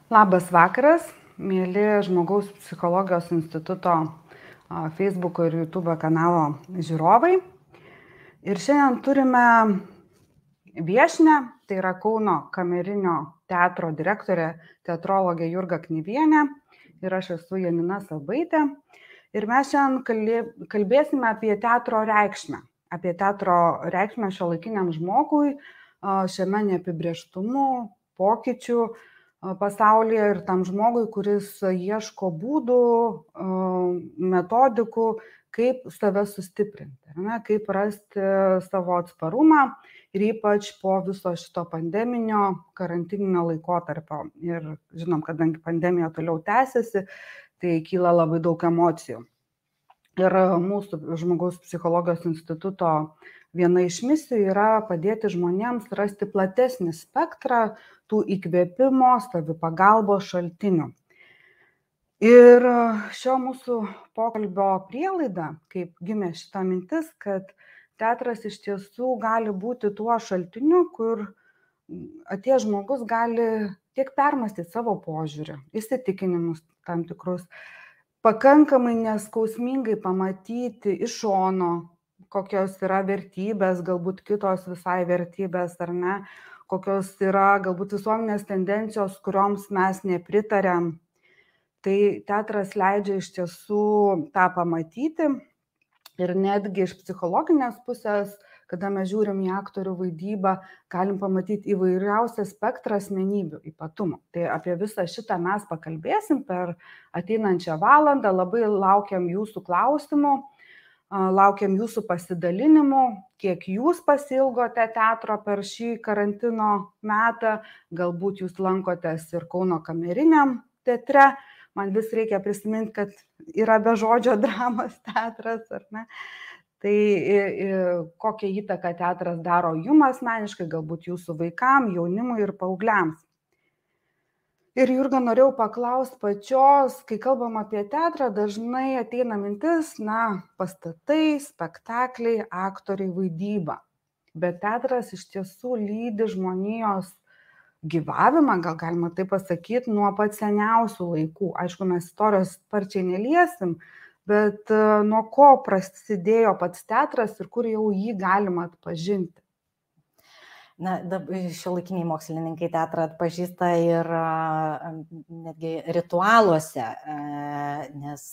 Labas vakaras, mėly Žmogaus psichologijos instituto Facebook ir YouTube kanalo žiūrovai. Ir šiandien turime viešnią, tai yra Kauno kamerinio teatro direktorė, teatrologė Jurga Knyvienė ir aš esu Janina Sabaitė. Ir mes šiandien kalbėsime apie teatro reikšmę šiuolaikiniam žmogui, šiame neapibrėžtumų, pokyčių pasaulyje ir tam žmogui, kuris ieško būdų, metodikų, kaip save sustiprinti, kaip rasti savo atsparumą ir ypač po viso šito pandeminio, karantininio laikotarpio. Ir žinom, kadangi pandemija toliau tęsiasi, tai kyla labai daug emocijų. Ir mūsų Žmogaus psichologijos instituto viena iš misijų yra padėti žmonėms rasti platesnį spektrą tų įkvėpimo, savipagalbos šaltinių. Ir šio mūsų pokalbio prielaida, kaip gimė šita mintis, kad teatras iš tiesų gali būti tuo šaltiniu, kur atėjęs žmogus gali tiek permastyti savo požiūrį, įsitikinimus tam tikrus, pakankamai neskausmingai pamatyti iš šono, kokios yra vertybės, galbūt kitos visai vertybės ar ne, kokios yra galbūt visuomenės tendencijos, kurioms mes nepritarėm. Tai teatras leidžia iš tiesų tą pamatyti ir netgi iš psichologinės pusės, kada mes žiūrim į aktorių vaidybą, galim pamatyti įvairiausią spektrą asmenybių ypatumų. Tai apie visą šitą mes pakalbėsim per ateinančią valandą. Labai laukiam jūsų klausimų, laukiam jūsų pasidalinimų, kiek jūs pasiilgote teatro per šį karantino metą. Galbūt jūs lankotės ir Kauno kameriniam teatre. Man vis reikia prisiminti, kad yra be žodžio dramos teatras, ar ne? Tai kokią įtaką teatras daro jums asmeniškai, galbūt jūsų vaikam, jaunimui ir paaugliams. Ir Jurga, norėjau paklausti pačios, kai kalbam apie teatrą, dažnai ateina mintis, pastatai, spektakliai, aktoriai, vaidyba. Bet teatras iš tiesų lydi žmonijos gyvavimą, gal galima taip pasakyti, nuo pat seniausių laikų. Aišku, mes istorijos sparčiai neliesim, bet nuo ko prasidėjo pats teatras ir kur jau jį galima atpažinti? Šiuolaikiniai mokslininkai teatrą atpažįsta ir netgi ritualuose, nes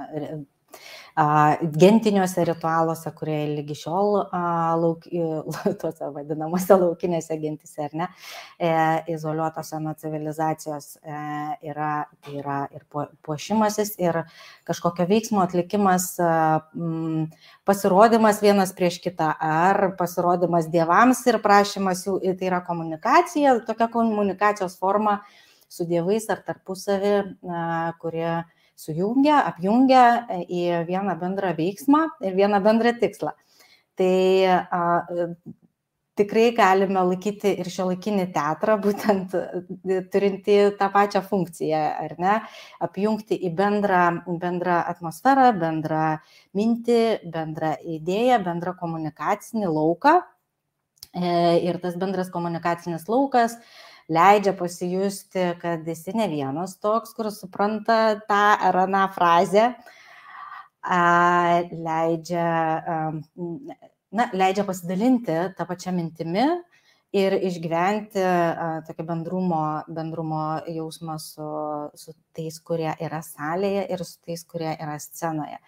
gentiniuose ritualuose, kurie lygi šiol tuose vadinamuose laukinėse gentise, ar ne, izoliuotose nuo civilizacijos yra ir puošimasis, ir kažkokio veiksmo atlikimas, pasirodymas vienas prieš kitą, ar pasirodymas dievams ir prašymas jų, tai yra komunikacija, tokia komunikacijos forma su dievais ar tarpusavį, kurie sujungia, apjungia į vieną bendrą veiksmą ir vieną bendrą tikslą. Tai tikrai galime laikyti ir šiuolaikinį teatrą, būtent turinti tą pačią funkciją, ar ne, apjungti į bendrą atmosferą, bendrą mintį, bendrą idėją, bendrą komunikacinį lauką. Ir tas bendras komunikacinis laukas leidžia pasijusti, kad esi ne vienas toks, kuris supranta tą ar aną frazę, leidžia pasidalinti tą pačią mintimi ir išgyventi tokį bendrumo jausmą su tais, kurie yra salėje ir su tais, kurie yra scenoje.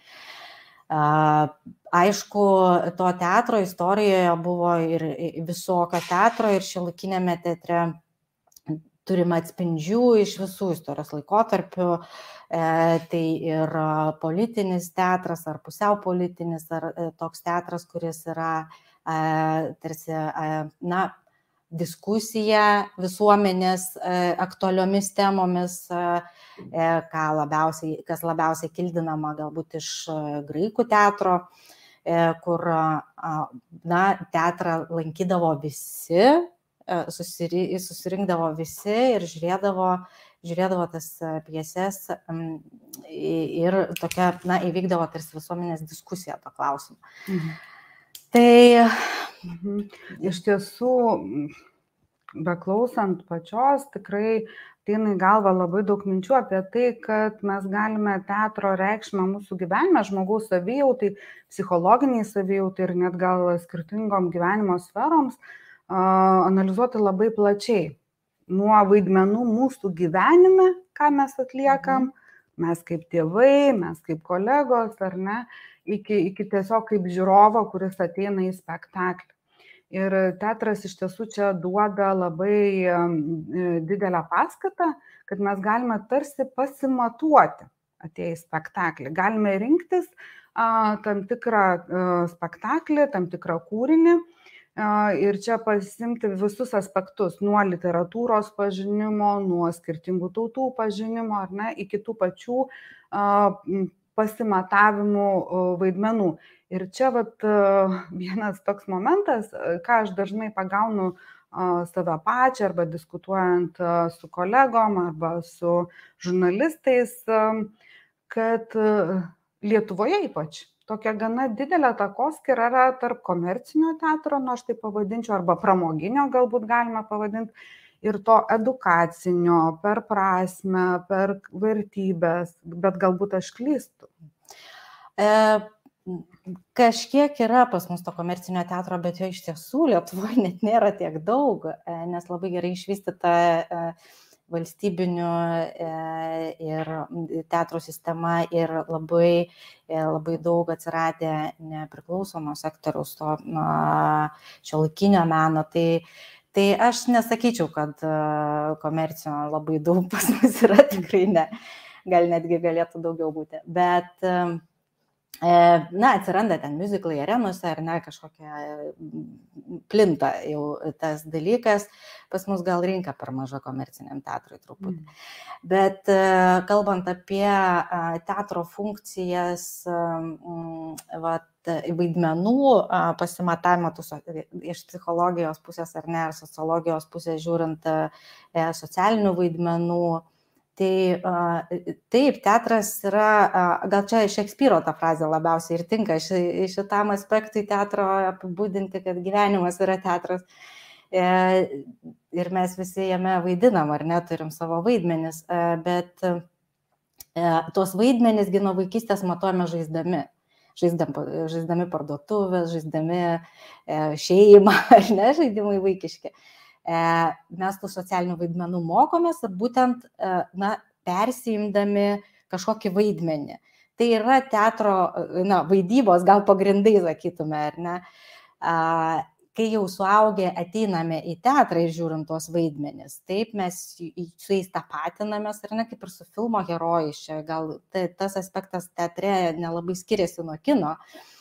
Aišku, to teatro istorijoje buvo ir visokio teatro, ir šiuolaikinėme teatre turime atspindžių iš visų istorijos laikotarpių, tai ir politinis teatras, ar pusiau politinis, ar toks teatras, kuris yra tarsi, diskusija visuomenės aktualiomis temomis, kas labiausiai kildinama galbūt iš graikų teatro, kur teatrą lankydavo visi, susirinkdavo visi ir žiūrėdavo tas pjeses ir tokia, įvykdavo tarsi visuomenės diskusija to klausimu. Tai iš tiesų beklausant pačios, tikrai ateina į galvą labai daug minčių apie tai, kad mes galime teatro reikšmę mūsų gyvenime, žmogaus savijautai, psichologiniai savijautai ir net gal skirtingom gyvenimo sferoms analizuoti labai plačiai. Nuo vaidmenų mūsų gyvenime, ką mes atliekam, mes kaip tėvai, mes kaip kolegos, ar ne, iki tiesiog kaip žiūrovo, kuris ateina į spektaklį. Ir teatras iš tiesų čia duoda labai didelę paskatą, kad mes galime tarsi pasimatuoti atėję į spektaklį. Galime rinktis tam tikrą spektaklį, tam tikrą kūrinį ir čia pasimti visus aspektus, nuo literatūros pažinimo, nuo skirtingų tautų pažinimo, ar ne, iki tų pačių pasimatavimų vaidmenų. Ir čia vienas toks momentas, ką aš dažnai pagaunu save pačią arba diskutuojant su kolegom arba su žurnalistais, kad Lietuvoje ypač tokia gana didelė takoskyra yra tarp komercinio teatro, aš tai pavadinčiau, arba pramoginio galbūt galima pavadinti, ir to edukacinio, per prasmę, per vertybės, bet galbūt aš klystu. Kažkiek yra pas mus to komercinio teatro, bet jo iš tiesų Lietuvoje net nėra tiek daug, nes labai gerai išvystyta valstybinių ir teatro sistema ir labai daug atsiradę nepriklausomo sektoriaus to šiuolaikinio meno. Tai aš nesakyčiau, kad komercinio labai daug pas mus yra, tikrai ne, gal netgi galėtų daugiau būti, bet atsiranda ten miuziklai arenose ar ne, kažkokia plinta jau tas dalykas, pas mus gal rinka per maža komerciniam teatrui truputį. Bet kalbant apie teatro funkcijas, vaidmenų pasimatavimą iš psichologijos pusės ar ne, ar sociologijos pusės žiūrint socialinių vaidmenų, tai taip, teatras yra, gal čia Šekspyro ta frazė labiausiai ir tinka šitam aspektui teatro apibūdinti, kad gyvenimas yra teatras ir mes visi jame vaidinam, ar ne, turim savo vaidmenis, bet tuos vaidmenis nuo vaikystės matuojame žaisdami parduotuvės, žaisdami šeimą, ar ne, žaidimai vaikiški. Mes tų socialinių vaidmenų mokomės ir būtent persiimdami kažkokį vaidmenį. Tai yra teatro, vaidybos gal pagrindai, sakytume, ar ne. Kai jau suaugę ateiname į teatrą ir žiūrim tuos vaidmenis, taip mes su jais tapatinamės, ar ne, kaip ir su filmo herojais. Gal tas aspektas teatre nelabai skiriasi nuo kino.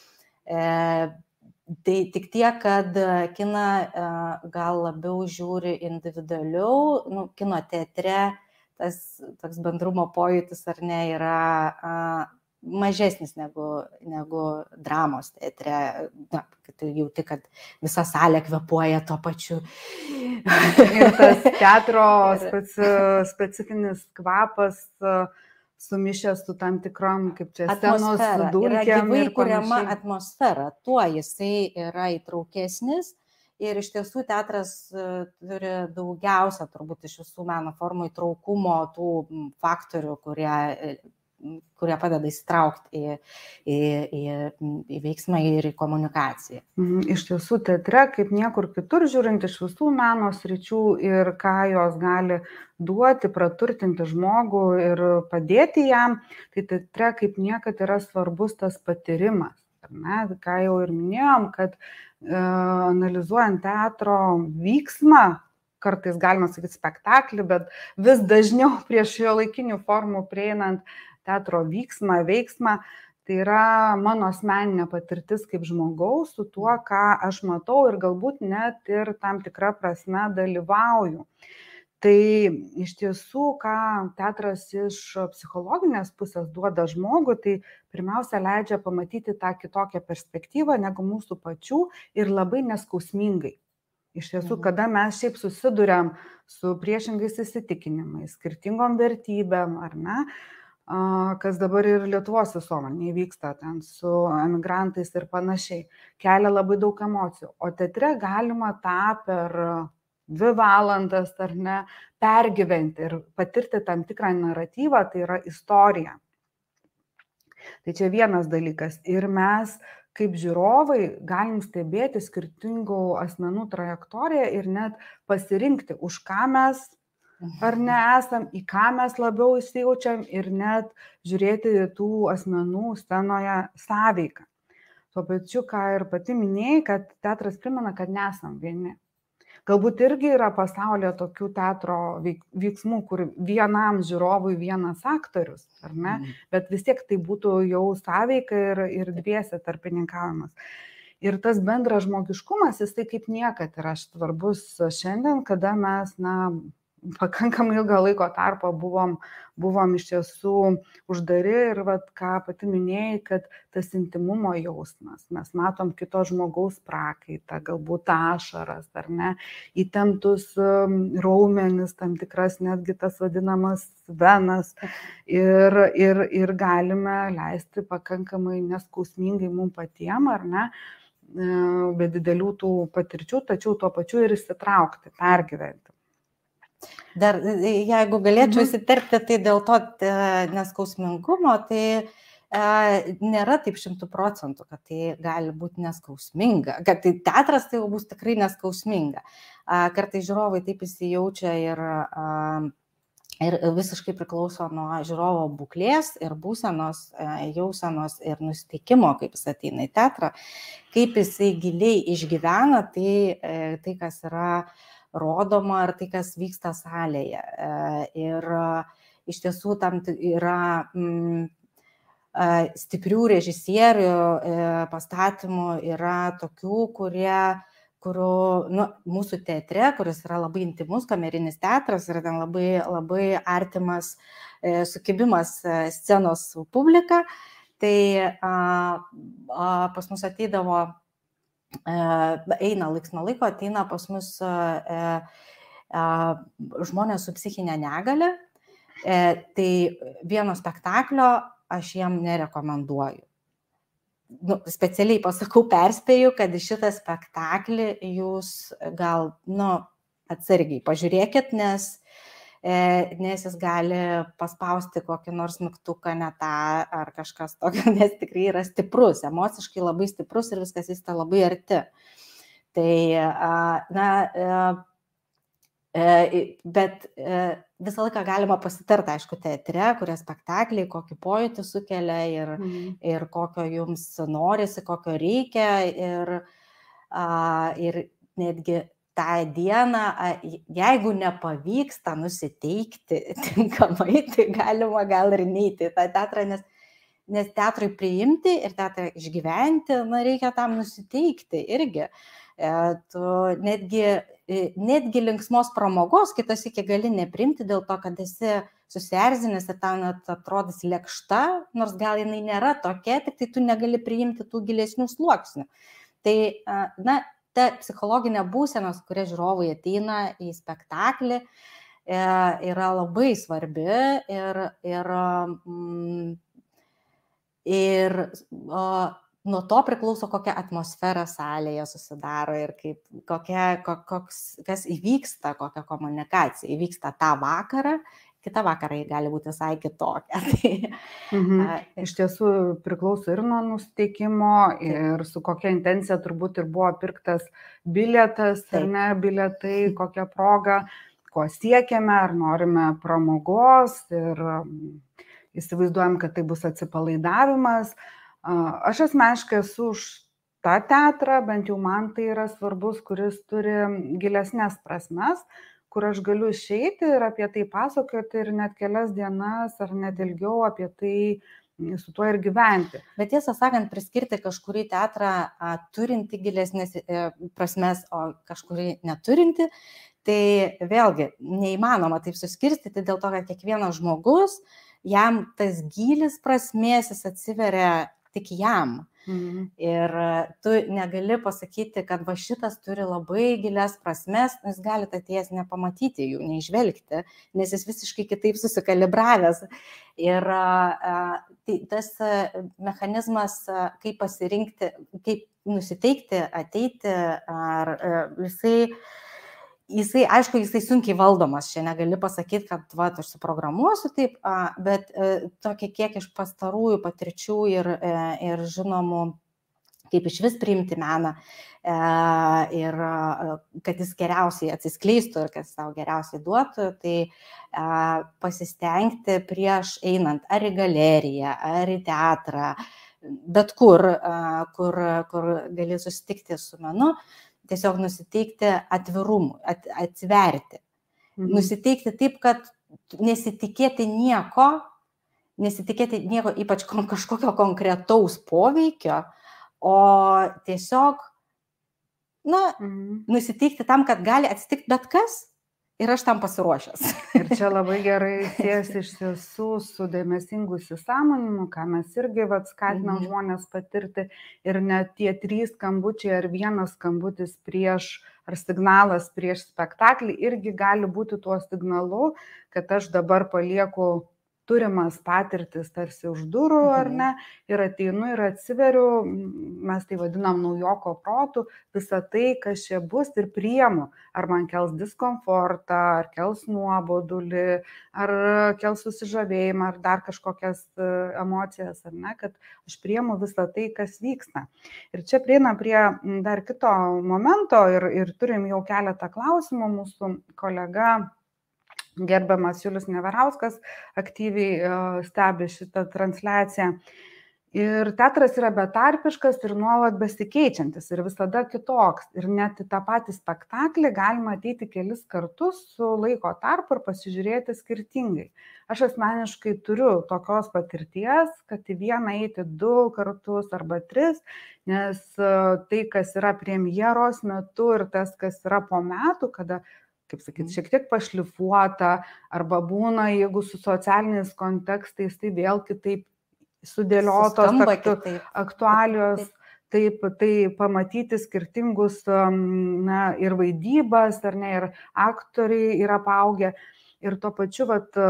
Tai tik tiek, kad kiną gal labiau žiūri individualiau, kino teatre tas toks bendrumo pojūtis ar ne yra mažesnis negu dramos teatre, kad jauti, kad visa salė kvėpuoja tuo pačiu. Ir tas teatro specifinis kvapas sumišęs su tam tikrom, kaip čia, scenos dulkėm ir kuriama atmosfera, tuo jisai yra įtraukesnis ir iš tiesų teatras turi daugiausia turbūt iš visų meno formų įtraukumo tų faktorių, kurie padeda įsitraukti į veiksmą ir į komunikaciją. Iš tiesų teatre, kaip niekur kitur, žiūrint iš visų meno sričių ir ką jos gali duoti, praturtinti žmogų ir padėti jam, tai teatre kaip niekad yra svarbus tas patyrimas. Ką jau ir minėjom, kad analizuojant teatro vyksmą, kartais galima sakyti spektaklį, bet vis dažniau prie šiuolaikinių formų prieinant teatro vyksmą, veiksmą, tai yra mano asmeninė patirtis kaip žmogaus su tuo, ką aš matau ir galbūt net ir tam tikrą prasme dalyvauju. Tai iš tiesų, ką teatras iš psichologinės pusės duoda žmogui, tai pirmiausia leidžia pamatyti tą kitokią perspektyvą negu mūsų pačių ir labai neskausmingai. Iš tiesų, kada mes šiaip susiduriam su priešingais įsitikinimais, skirtingom vertybėm, ar ne, kas dabar ir Lietuvos visuomenėje vyksta ten su emigrantais ir panašiai, kelia labai daug emocijų. O teatre galima tą per 2 valandas, ar ne, pergyventi ir patirti tam tikrą naratyvą, tai yra istorija. Tai čia vienas dalykas. Ir mes kaip žiūrovai galim stebėti skirtingų asmenų trajektoriją ir net pasirinkti, už ką mes ar nesam, į ką mes labiau įsijaučiam ir net žiūrėti tų asmenų scenoje sąveiką. Tuo pačiu, ką ir pati minėjai, kad teatras primena, kad nesam vieni. Galbūt irgi yra pasaulyje tokių teatro veiksmų, kur vienam žiūrovui vienas aktorius, ar ne? Bet vis tiek tai būtų jau sąveika ir dviese tarpininkavimas. Ir tas bendras žmogiškumas, jisai kaip niekad yra svarbus šiandien, kada mes, pakankamai ilgą laiko tarpą buvom iš tiesų uždari ir ką pati minėjai, kad tas intimumo jausmas, mes matom kito žmogaus prakaitą, galbūt ašaras, ar ne, įtemptus raumenis, tam tikras netgi tas vadinamas venas ir galime leisti pakankamai neskausmingai mums patiem, ar ne, be didelių tų patirčių, tačiau tuo pačiu ir įsitraukti, pergyventi. Dar jeigu galėčiau įsiterpti, tai dėl to neskausmingumo, tai nėra taip 100%, kad tai gali būti neskausminga, kad tai teatras tai jau bus tikrai neskausminga. Kartais žiūrovai taip įsijaučia ir visiškai priklauso nuo žiūrovo būklės ir būsenos, jausenos ir nusiteikimo, kaip jis ateina į teatrą, kaip jisai giliai išgyvena tai kas yra rodoma ar tai, kas vyksta salėje. Ir iš tiesų tam yra stiprių režisierių pastatymų, yra tokių, kurių mūsų teatre, kuris yra labai intimus, kamerinis teatras, yra ten labai, labai artimas sukibimas scenos su publika, tai pas mus ateidavo eina laiks nuo laiko, ateina pas mus žmonės su psichinė negalia, tai vieno spektaklio aš jam nerekomenduoju. Specialiai pasakau, perspėju, kad šitą spektaklį jūs gal atsargiai pažiūrėkit, nes jis gali paspausti kokį nors mygtuką ne tą ar kažkas tokio, nes tikrai yra stiprus, emociškai labai stiprus ir viskas vyksta labai arti. Tai, bet visą laiką galima pasitarti, aišku, teatre, kurie spektakliai, kokį pojūtį sukelia ir kokio jums norisi, kokio reikia ir netgi tą dieną, jeigu nepavyksta nusiteikti tinkamai, tai galima gal ir neiti į tą teatrą, nes teatrui priimti ir teatrą išgyventi, reikia tam nusiteikti irgi. Tu netgi linksmos pramogos kitas iki gali neprimti dėl to, kad esi susierzinęs ir tau net atrodys lėkšta, nors gal jinai nėra tokia, tik tai tu negali priimti tų gilesnių sluoksnių. Tai, ta psichologinė būsena, su kuria žiūrovai ateina į spektaklį, yra labai svarbi ir nuo to priklauso, kokia atmosfera salėje susidaro ir kas įvyksta, kokia komunikacija įvyksta tą vakarą. Kitą vakarą gali būti visai kitokia. Iš tiesų priklauso ir nuo nusiteikimo, ir su kokia intencija turbūt ir buvo pirktas bilietas, ar ne, bilietai, kokia proga, ko siekiame, ar norime pramogos ir įsivaizduojam, kad tai bus atsipalaidavimas. Aš asmeniškai esu už tą teatrą, bent jau man tai yra svarbus, kuris turi gilesnės prasmes, kur aš galiu išeiti ir apie tai pasakoti ir net kelias dienas ar net ilgiau apie tai su tuo ir gyventi. Bet tiesą sakant, priskirti kažkurį teatrą turinti gilesnės prasmes, o kažkurį neturinti, tai vėlgi neįmanoma taip suskirstyti dėl to, kad kiekvienas žmogus, jam tas gylis prasmės jis atsiveria tik jam. Ir tu negali pasakyti, kad va šitas turi labai gilias prasmes, jis gali atėjęs nepamatyti jų, neižvelgti, nes jis visiškai kitaip susikalibravęs. Ir tas mechanizmas, kaip pasirinkti, kaip nusiteikti, ateiti, ar jisai jisai sunkiai valdomas, čia negali pasakyti, kad va, aš suprogramuosiu taip, bet tokia kiek iš pastarųjų patirčių ir žinomų, kaip iš vis priimti meną ir kad jis geriausiai atsiskleistų ir kad jis tau geriausiai duotų, tai pasistengti prieš einant ar į galeriją, ar į teatrą, bet kur gali susitikti su menu, tiesiog nusiteikti atvirumui, atsiverti. Nusiteikti taip, kad nesitikėti nieko, ypač kažkokio konkretaus poveikio, o tiesiog, nusiteikti tam, kad gali atsitikti bet kas ir aš tam pasiruošęs. Ir čia labai gerai siejasi iš tiesų su dėmesingu įsisąmoninimu, ką mes irgi skatinam žmonės patirti, ir net tie 3 skambučiai ar 1 skambutis prieš, ar signalas prieš spektaklį irgi gali būti tuo signalu, kad aš dabar palieku turimas patirtis tarsi už durų, ar ne, ir ateinu ir atsiveriu, mes tai vadinam naujoko protų, visą tai, kas čia bus, ir priimu, ar man kels diskomfortą, ar kels nuobodulį, ar kels susižavėjimą, ar dar kažkokias emocijas, ar ne, kad aš priimu visą tai, kas vyksta. Ir čia prieina prie dar kito momento ir turim jau keletą klausimų, mūsų kolega gerbiamas Julius Neverauskas aktyviai stebi šitą transliaciją. Ir teatras yra betarpiškas ir nuolat besikeičiantis ir visada kitoks. Ir net į tą patį spektaklį galima ateiti kelis kartus su laiko tarpu ir pasižiūrėti skirtingai. Aš asmeniškai turiu tokios patirties, kad į vieną eiti 2 kartus arba 3, nes tai, kas yra premjeros metu ir tas, kas yra po metų, kada, kaip sakyti, šiek tiek pašlifuota, arba būna, jeigu su socialiniais kontekstais, tai vėl kitaip sudėliotos aktualijos, taip, tai pamatyti skirtingus ir vaidybas, ar ne, ir aktoriai yra paaugę. Ir tuo pačiu,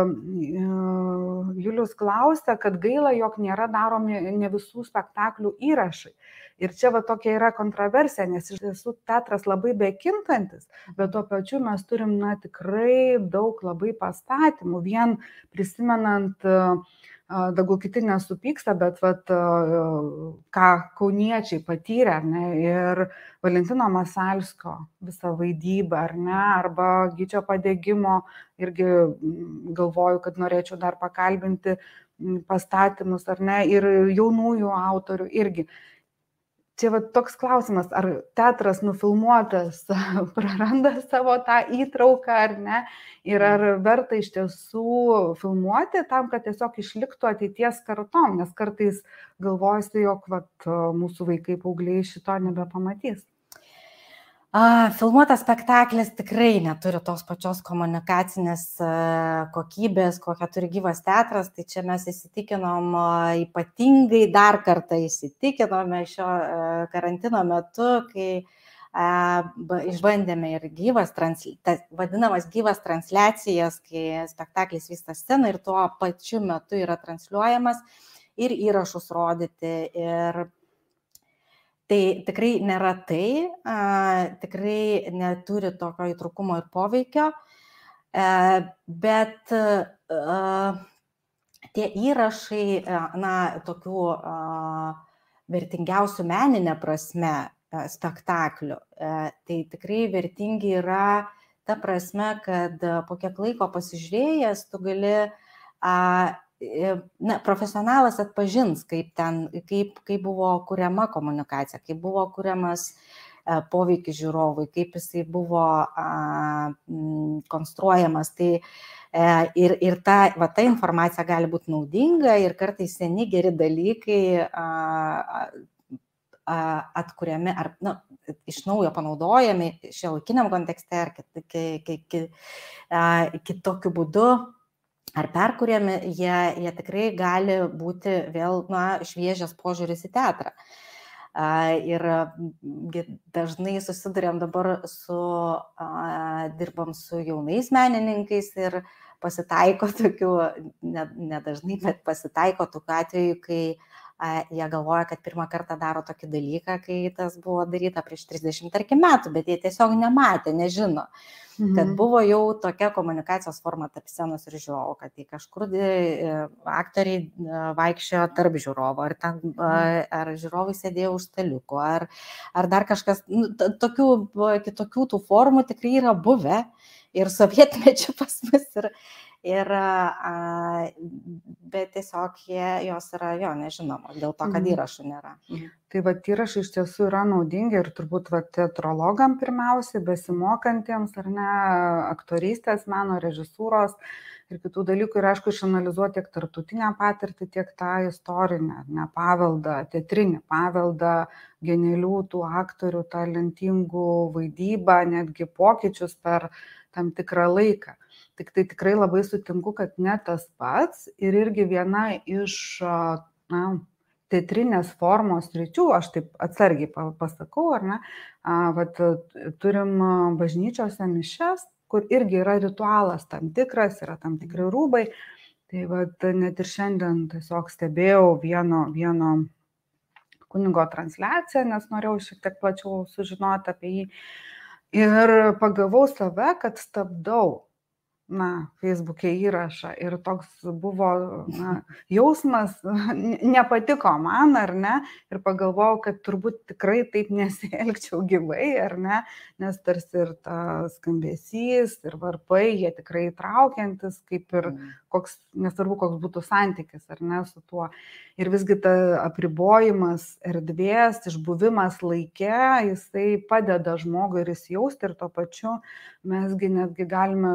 Julius klausia, kad gaila, jog nėra daromi ne visų spektaklių įrašai. Ir čia tokia yra kontroversija, nes iš tiesų teatras labai bekintantis, bet tuo pačiu mes turim tikrai daug labai pastatymų. Vien prisimenant, gal kiti nesupyksta, bet ką kauniečiai patyrė, ar ne, ir Valentino Masalskio visą vaidybą, ar ne, arba Gyčio Padegimo, irgi galvoju, kad norėčiau dar pakalbinti pastatymus, ar ne, ir jaunųjų autorių irgi. Čia toks klausimas, ar teatras nufilmuotas praranda savo tą įtrauką, ar ne, ir ar verta iš tiesų filmuoti tam, kad tiesiog išliktų ateities kartom, nes kartais galvojasi, jog mūsų vaikai, paaugliai šito nebepamatys. Filmuotas spektaklis tikrai neturi tos pačios komunikacinės kokybės, kokią turi gyvas teatras, tai čia mes įsitikinom, ypatingai dar kartą įsitikinome šio karantino metu, kai išbandėme ir vadinamas gyvas transliacijas, kai spektaklis vyksta scena ir tuo pačiu metu yra transliuojamas ir įrašus rodyti. Ir tai tikrai nėra tikrai neturi tokio įtraukumo ir poveikio, bet tie įrašai, tokių vertingiausių meninė prasme spektaklių, tai tikrai vertingi yra ta prasme, kad po kiek laiko pasižiūrėjęs, tu gali profesionalas atpažins, kaip buvo kuriama komunikacija, kaip buvo kuriamas poveikis žiūrovui, kaip jisai buvo konstruojamas. Tai ir ta informacija gali būti naudinga ir kartais seni geri dalykai atkuriami ar iš naujo panaudojami šiuolaikiniam kontekste ar kitokiu būdu. Ar perkuriami, jie tikrai gali būti vėl šviežias požiūris į teatrą. Ir dažnai susiduriam dabar dirbam su jaunais menininkais ir pasitaiko tokių, nedažnai, bet pasitaiko tokių atvejų, kai jie galvoja, kad pirmą kartą daro tokį dalyką, kai tas buvo daryta prieš 30 tarkim metų, bet jie tiesiog nematė, nežino, kad buvo jau tokia komunikacijos forma tarp scenos ir žiūrovų, kad tai kažkur aktoriai vaikščiojo tarp žiūrovų, ar žiūrovai sėdėjo už staliuko, ar dar kažkas, kitokių tų formų tikrai yra buvę ir sovietmečiu pas mus bet tiesiog jos yra nežinomos dėl to, kad įrašų nėra. Tai įrašai iš tiesų yra naudingi ir turbūt teatrologam pirmiausiai, besimokantiems ar ne, aktorystės, meno, režisūros ir kitų dalykų ir aišku išanalizuoti tiek tarptautinę patirtį, tiek tą istorinę, paveldą, teatrinį paveldą, genialių tų aktorių, talentingų vaidybą, netgi pokyčius per tam tikrą laiką. Tik tai tikrai labai sutinku, kad ne tas pats ir irgi viena iš teatrinės formos ryčių, aš taip atsargiai pasakau, ar ne, turim bažnyčiose mišias, kur irgi yra ritualas tam tikras, yra tam tikri rūbai. Tai net ir šiandien tiesiog stebėjau vieno kunigo transliaciją, nes norėjau šiek tiek plačiau sužinoti apie jį. Ir pagavau save, kad stabdau Facebook'e įrašą ir toks buvo jausmas, nepatiko man, ar ne, ir pagalvojau, kad turbūt tikrai taip nesielgčiau gyvai, ar ne, nes tarsi ir tas skambesys, ir varpai, jie tikrai traukiantis, kaip ir nesvarbu, koks būtų santykis, ar ne, su tuo. Ir visgi ta apribojimas erdvės, išbuvimas laike, jisai padeda žmogui ir įsijausti ir tuo pačiu mesgi netgi galime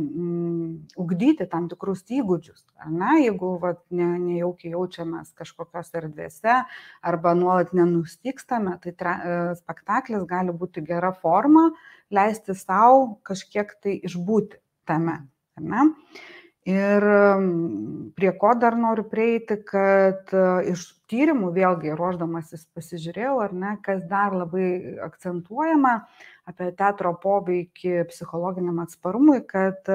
ugdyti tam tikrus įgūdžius, ar ne, jeigu nejaukiai jaučiamės kažkokios erdvėse arba nuolat nenustykstame, tai spektaklis gali būti gera forma leisti savo kažkiek tai išbūti tame, ar ne? Ir prie ko dar noriu prieiti, kad iš tyrimų, vėlgi ruošdamasis pasižiūrėjau, ar ne, kas dar labai akcentuojama apie teatro poveikį psichologiniam atsparumui, kad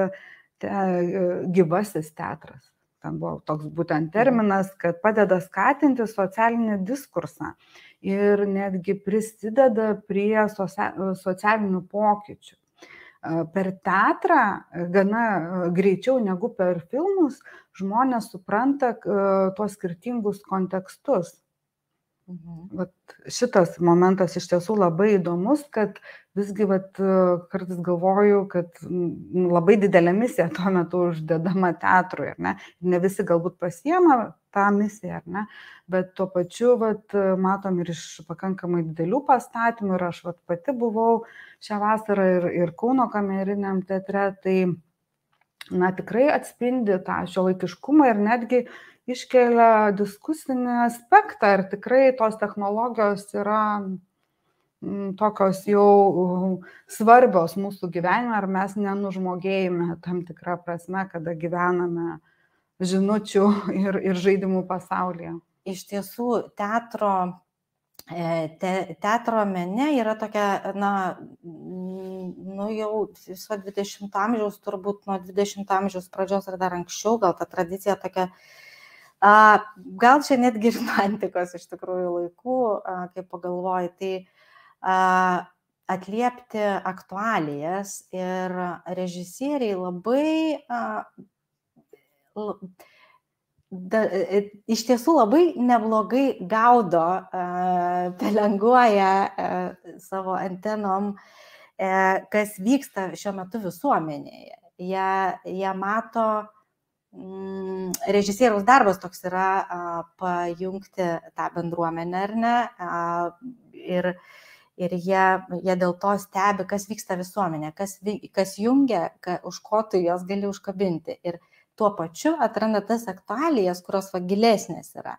gyvasis teatras, ten buvo toks būtent terminas, kad padeda skatinti socialinį diskursą ir netgi prisideda prie socialinių pokyčių. Per teatrą gana greičiau negu per filmus žmonės supranta tuos skirtingus kontekstus. Šitas momentas iš tiesų labai įdomus, kad visgi kartais galvoju, kad labai didelė misija tuo metu uždedama teatrui, ar ne? Ne visi galbūt pasiema tą misiją, ar ne? Bet tuo pačiu matom ir iš pakankamai didelių pastatymų ir aš pati buvau šią vasarą ir Kauno kameriniam teatre, tai tikrai atspindi tą šiuolaikiškumą ir netgi iškelia diskusinį aspektą ir tikrai tos technologijos yra tokios jau svarbios mūsų gyvenime, ar mes nenužmogėjame tam tikrą prasme, kada gyvename žinučių ir žaidimų pasaulyje. Iš tiesų, teatro mene yra tokia, jau viso 20 amžiaus, turbūt nuo 20 amžiaus pradžios ar dar anksčiau, gal ta tradicija tokia, gal čia netgi ir nuo antikos iš tikrųjų laikų, kaip pagalvoji, tai atliepti aktualijas ir režisieriai labai iš tiesų labai neblogai gaudo, pelenguoja savo antenom, kas vyksta šiuo metu visuomenėje. Jie mato, režisieriaus darbas toks yra pajungti tą bendruomenę, ar ne, ir jie dėl to stebi, kas vyksta visuomenė, kas jungia, už ko tu jos gali užkabinti. Ir tuo pačiu atranda tas aktualijas, kurios gilesnės yra,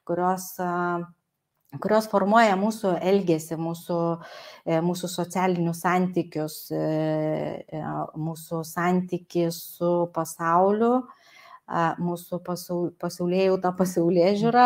kurios formuoja mūsų elgesį, mūsų socialinius santykius, mūsų santykį su pasauliu, mūsų pasaulėjautą, pasaulėžiūrą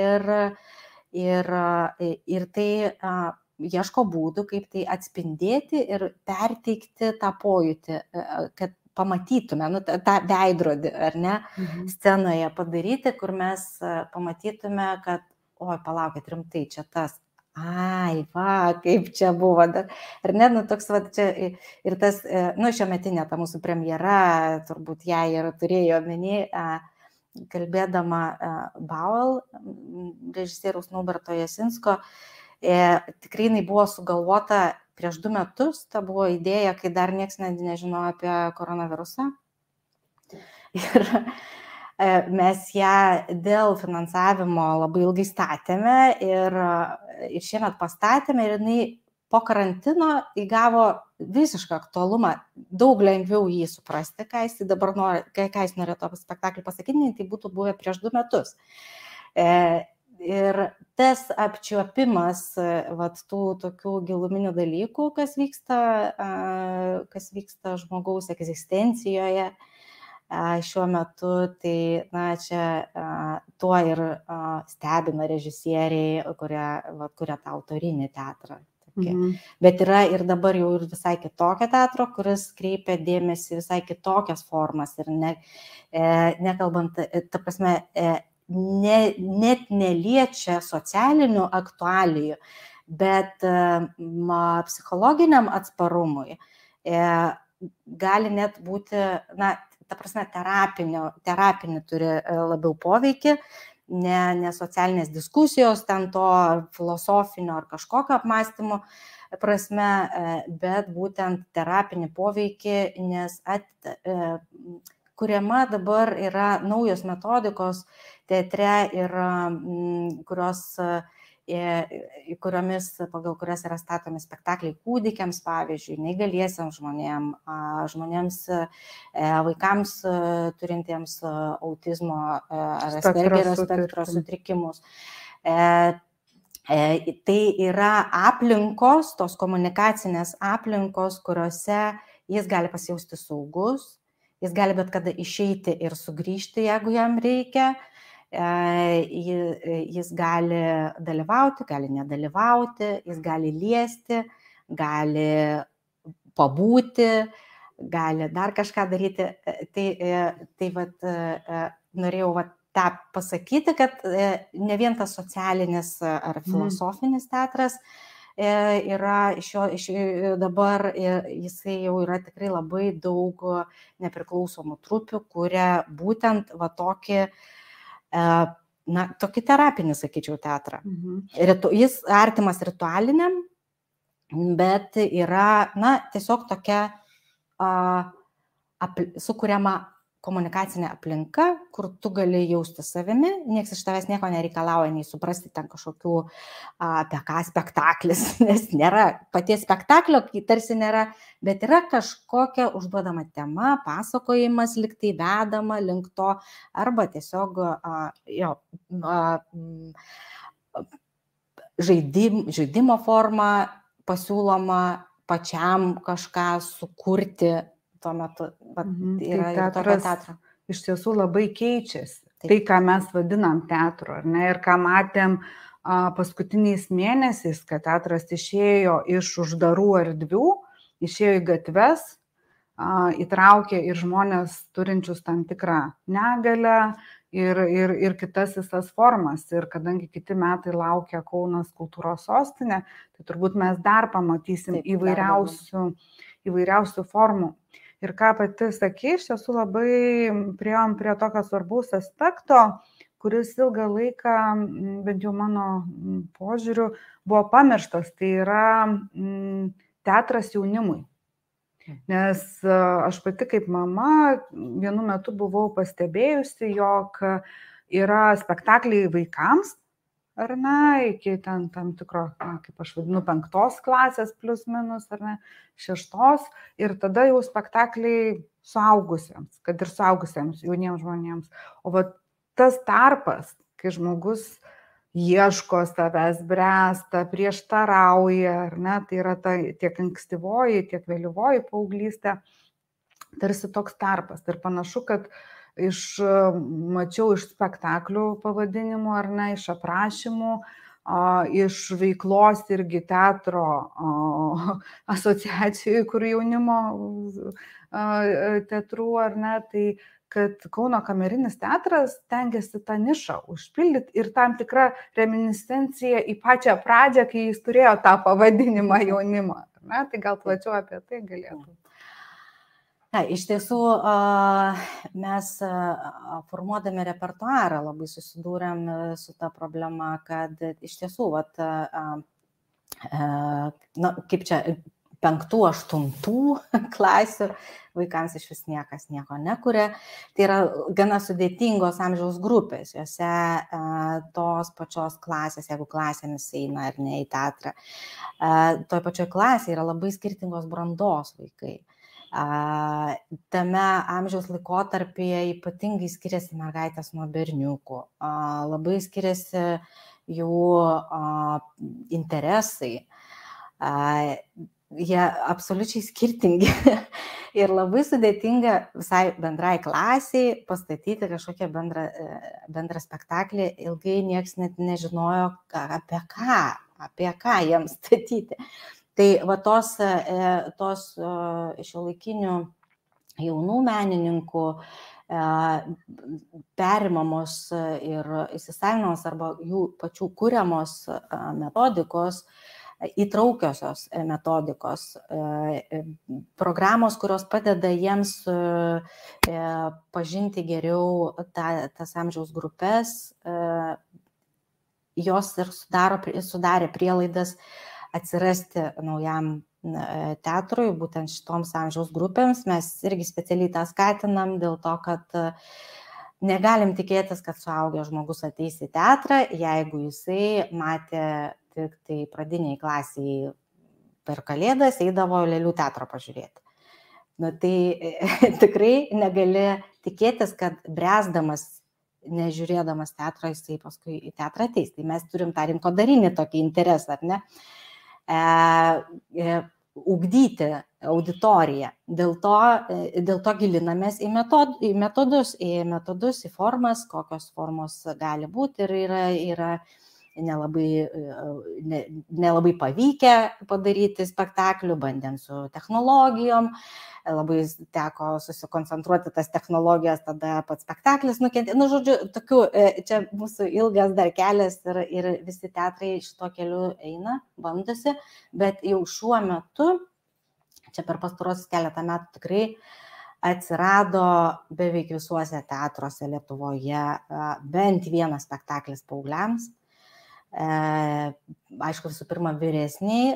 ir tai ieško būdų, kaip tai atspindėti ir perteikti tą pojūtį, kad pamatytume, tą veidrodį, ar ne, scenoje padaryti, kur mes pamatytume, kad oi, palaukit, rimtai, čia tas, ai, va, kaip čia buvo, ar ne, nu toks, va, čia ir tas, nu, šiometinė ta mūsų premjera, turbūt ją ir turėjo omeny, kalbėdama Bauel, režisieriaus Nauberto Jasinsko, tikrai jinai buvo sugalvota prieš 2 metus, ta buvo idėja, kai dar nieks nežinojo apie koronavirusą. Ir mes ją dėl finansavimo labai ilgai statėme ir šiemet pastatėme ir jinai po karantino įgavo visišką aktualumą, daug lengviau jį suprasti, ką jis dabar nori, ką jis norėjo to spektaklį pasakyti, tai būtų buvę prieš 2 metus. Ir tas apčiuopimas vat, tų tokių giluminių dalykų, kas vyksta žmogaus egzistencijoje šiuo metu, tai na, čia tuo ir stebina režisieriai, kuria tą autorinį teatrą. Bet yra ir dabar jau ir visai kitokio teatro, kuris kreipia dėmesį visai kitokias formas ir nekalbant, ta prasme, net neliečia socialinių aktualijų, bet psichologiniam atsparumui gali net būti, na, ta prasme, terapinį turi labiau poveikį, ne socialinės diskusijos, ten to filosofinio ar kažkokio apmąstymo prasme, bet būtent terapinį poveikį, nes kuriama dabar yra naujos metodikos teatre ir pagal kurias yra statomi spektakliai kūdikiams, pavyzdžiui, neįgaliesiems žmonėms, vaikams turintiems autizmo ar Aspergerio spektro sutrikimus. Tai yra aplinkos, tos komunikacinės aplinkos, kuriuose jis gali pasijausti saugus, jis gali bet kada išeiti ir sugrįžti, jeigu jam reikia. Jis gali dalyvauti, gali nedalyvauti, jis gali liesti, gali pabūti, gali dar kažką daryti. Tai norėjau tą pasakyti, kad ne vien tas socialinis ar filosofinis teatras yra dabar, jisai jau yra tikrai labai daug nepriklausomų trupių, kuria būtent va tokį terapinį, sakyčiau, teatrą. Jis artimas ritualiniam, bet yra, tiesiog tokia sukuriama komunikacinė aplinka, kur tu gali jausti savimi, nieks iš tavęs nieko nereikalauja, nei suprasti ten kažkokių apie ką spektaklis, nes nėra paties spektaklio, tarsi nėra, bet yra kažkokia užduodama tema, pasakojimas liktai vedama link to, arba tiesiog žaidimo forma pasiūloma pačiam kažką sukurti. Tuo metu yra ir tokio teatro. Iš tiesų labai keičiasi. Tai, ką mes vadinam teatru, ar ne? Ir ką matėm paskutiniais mėnesiais, kad teatras išėjo iš uždarų erdvių, išėjo į gatves, įtraukė ir žmonės turinčius tam tikrą negalią ir kitas visas formas. Ir kadangi kiti metai laukia Kaunas kultūros sostinė, tai turbūt mes dar pamatysim įvairiausių formų. Ir ką pati sakė, iš tiesų labai priėjom prie tokio svarbaus aspekto, kuris ilgą laiką, bent jau mano požiūriu, buvo pamirštas. Tai yra teatras jaunimui. Nes aš pati kaip mama vienu metu buvau pastebėjusi, jog yra spektakliai vaikams, ar ne, iki ten tam tikro, kaip aš vadinu, 5 klasės plus minus, ar ne, 6, ir tada jau spektakliai suaugusiems, kad ir suaugusiems, jauniems žmonėms. O va tas tarpas, kai žmogus ieško savęs, bręsta, prieštarauja, ar ne, tai yra tiek ankstyvoji, tiek vėlyvoji paauglystė, tarsi toks tarpas. Ir panašu, kad mačiau iš spektaklių pavadinimų, ar ne, iš aprašymų, iš veiklos irgi teatro asociacijų, kur jaunimo teatrų, ar ne, tai kad Kauno kamerinis teatras tengiasi tą nišą užpildyti ir tam tikra reminiscencija į pačią pradžią, kai jis turėjo tą pavadinimą jaunimo. Ne? Tai gal plačiau apie tai galėtų. Na, iš tiesų, mes formuodami repertuarą labai susidūrėm su ta problema, kad iš tiesų, kaip čia, 5-8 klasių vaikams iš vis niekas nieko nekuria. Tai yra gana sudėtingos amžiaus grupės, juose tos pačios klasės, jeigu klasėmis eina ar ne į teatrą, toj pačioj klasėje yra labai skirtingos brandos vaikai. Tame amžiaus laikotarpyje ypatingai skiriasi mergaitės nuo berniukų, labai skiriasi jų interesai. Jie absoliučiai skirtingi ir labai sudėtinga visai bendrai klasiai pastatyti kažkokią bendrą spektaklį. Ilgai nieks net nežinojo, apie ką jiems statyti. Tai va tos šiuolaikinių jaunų menininkų perimamos ir įsisavinamos arba jų pačių kuriamos metodikos, įtraukiosios metodikos, programos, kurios padeda jiems pažinti geriau tas amžiaus grupės, jos ir sudarė prielaidas atsirasti naujam teatrui, būtent šitoms amžiaus grupėms. Mes irgi specialiai tą skatinam dėl to, kad negalim tikėtis, kad suaugęs žmogus ateis į teatrą, jeigu jisai matė tik tai pradiniai klasiai per Kalėdas eidavo Lėlių teatro pažiūrėti. Tai tikrai negali tikėtis, kad bręsdamas, nežiūrėdamas teatro, jisai paskui į teatrą ateis. Tai mes turim tą rinkodarinį tokį interesą, ar ne? Ugdyti auditoriją. Dėl to gilinamės į metodus, į formas, kokios formos gali būti ir yra nelabai pavykę padaryti spektaklių, bandėm su technologijom, labai teko susikoncentruoti tas technologijas, tada pats spektaklis nukentėjo. Žodžiu, čia mūsų ilgas dar kelias ir visi teatrai šito keliu eina, bandosi, bet jau šiuo metu, čia per pastarosius keletą metų tikrai atsirado beveik visuose teatruose Lietuvoje bent vienas spektaklis paaugliams. Aišku, visų pirma, vyresniai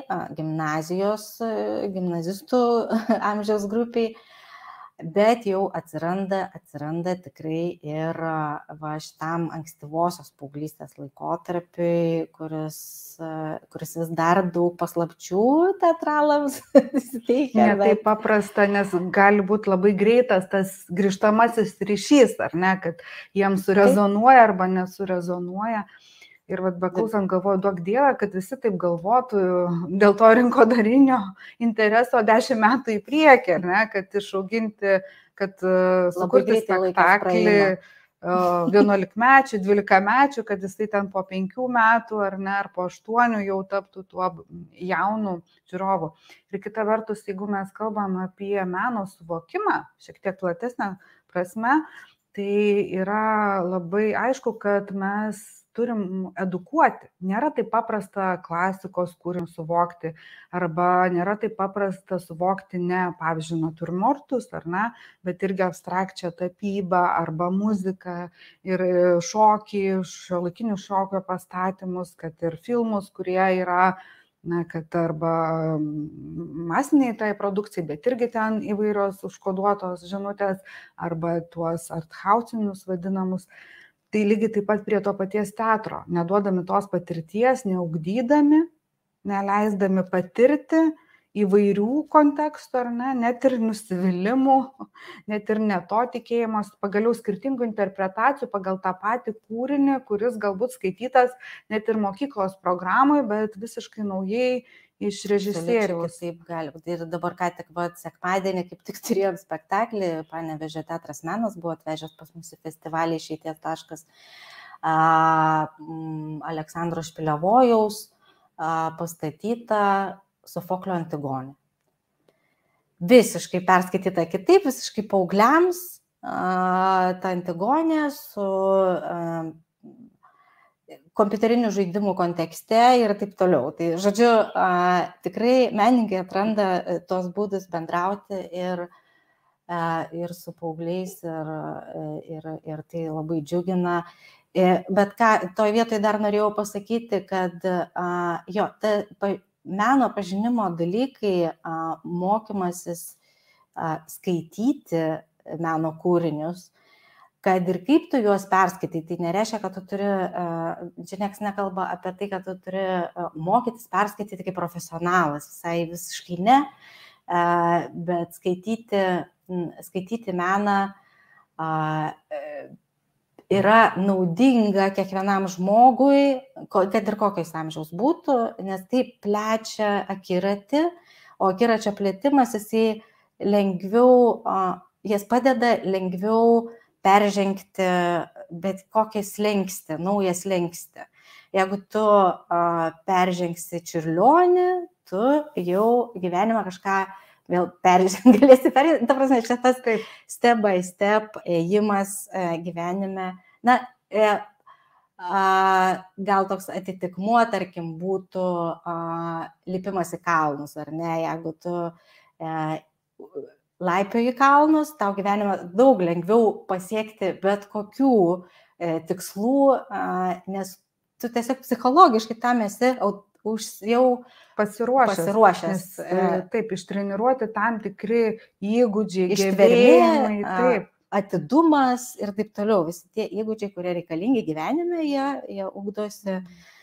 gimnazistų amžiaus grupiai, bet jau atsiranda tikrai ir šitam ankstyvosios paauglystės laikotarpiui, kuris vis dar daug paslapčių teatralams suteikia. Ne taip paprasta, nes gali būti labai greitas tas grįžtamasis ryšys, ar ne, kad jiems surezonuoja arba nesurezonuoja. Ir beklausant galvoju, duok Dievą, kad visi taip galvotų dėl to rinkodarinio intereso 10 metų į priekį, ar ne, kad išauginti, kad sukurti spektaklį 11-mečių, 12-mečių, kad jisai ten po 5 metų ar ne, ar po 8 jau taptų tuo jaunu žiūrovu. Ir kita vertus, jeigu mes kalbam apie meno suvokimą, šiek tiek platesnę prasme, tai yra labai aišku, kad mes turim edukuoti. Nėra taip paprasta klasikos kūrinį suvokti, arba nėra taip paprasta suvokti ne, pavyzdžiui, natiurmortus, ar ne, bet irgi abstrakčią tapybą arba muziką ir šokį, šiuolaikinių šokio pastatymus, kad ir filmus, kurie yra, kad arba masiniai tai produkcijai, bet irgi ten įvairios užkoduotos žinutės, arba tuos arthausinius vadinamus. Tai lygiai taip pat prie to paties teatro, neduodami tos patirties, neugdydami, neleisdami patirti įvairių kontekstų, ar ne, net ir nusivylimų, net ir ne to tikėjimas, pagaliau skirtingų interpretacijų pagal tą patį kūrinį, kuris galbūt skaitytas net ir mokyklos programai, bet visiškai naujai iš režisieriaus. Taip gali būti. Ir dabar ką tik sekmadienį, kaip tik turėjom spektaklį, Panevėžio teatras Menas buvo atvežęs pas mus į festivalį Išeities taškas Aleksandro Špilevojaus pastatyta Sofoklio Antigonė. Visiškai perskaityta kitaip, visiškai paaugliams, ta Antigonė su kompiuterinių žaidimų kontekste ir taip toliau. Tai, žodžiu, tikrai menininkai atranda tos būdus bendrauti ir su paaugliais ir tai labai džiugina. Bet ką, toj vietoj dar norėjau pasakyti, kad meno pažinimo dalykai, mokymasis skaityti meno kūrinius, kad ir kaip tu juos perskaitai, tai nereiškia, kad tu turi, čia niekas nekalba apie tai, kad tu turi mokytis perskaityti kaip profesionalas, visai visiškai ne, bet skaityti meną yra naudinga kiekvienam žmogui, kad ir kokios amžiaus būtų, nes tai plečia akiratį, o akiračio plėtimas jisai jas padeda lengviau peržengti bet kokią slenkstį, naują slenkstį. Jeigu tu peržengsi Čiurlionį, tu jau gyvenimą kažką vėl galėsi peržengti. Ta prasme, čia tas step by step ėjimas gyvenime. Na, gal toks atitikmuo, tarkim, būtų lipimas į kalnus, ar ne? Jeigu tu laipioji kalnus, tau gyvenimą daug lengviau pasiekti bet kokių tikslų, nes tu tiesiog psichologiškai tam esi jau pasiruošęs. Taip, ištreniruoti tam tikri įgūdžiai, gebėjimai, taip. Atidumas ir taip toliau. Visi tie įgūdžiai, kurie reikalingi gyvenime, jie ugdosi